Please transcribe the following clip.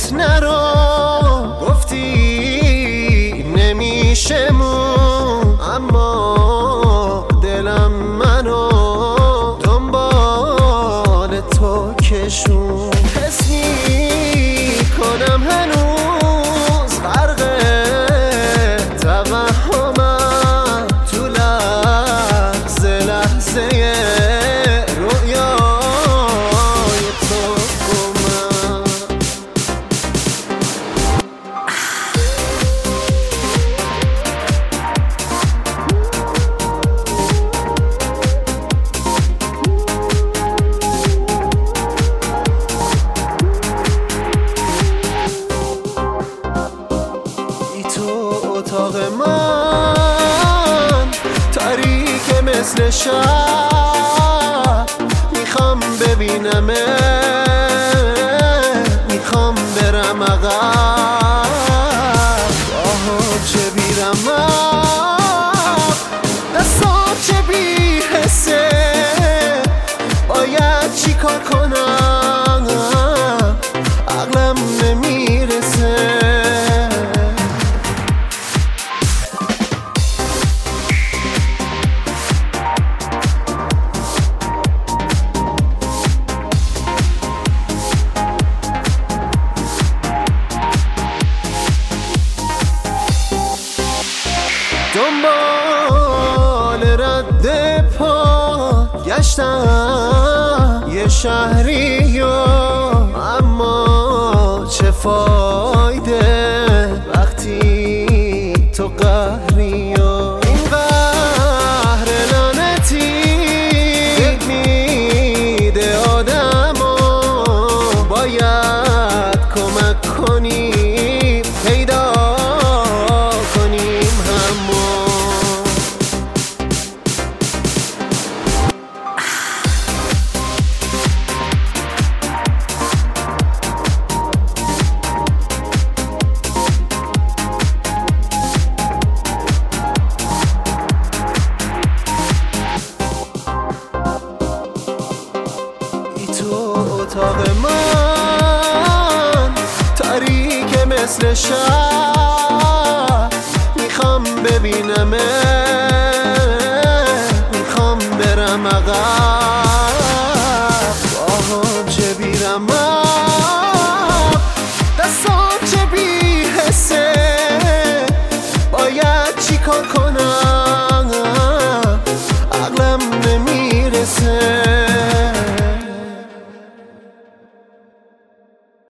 خودت نرو، گفتی نمیشه مون، اما دلم منو دنبال تو کشون. حس میکنم هنوز غرق توهمم، تو لحظه لحظه رویای تو گمم. اتاق من تاریک مثل شب، میخوام ببینمه، میخوام برم عقب، چه بیرم دستام چه بی حسه، باید چی کار کنم عقلم نمیرسه. دنبال رد پا گشتم یه شهری، اما چه فایده وقتی تو قهری. این قهر لعنتی میده آدمو، باید کمک کنیم پیدا کنیم همو. تو اتاق من تاریک مثل شب، میخوام ببینمه، میخوام برم عقب، چه بیرم دستام چه بی حسه، باید چی کار کنم عقلم نمیرسه.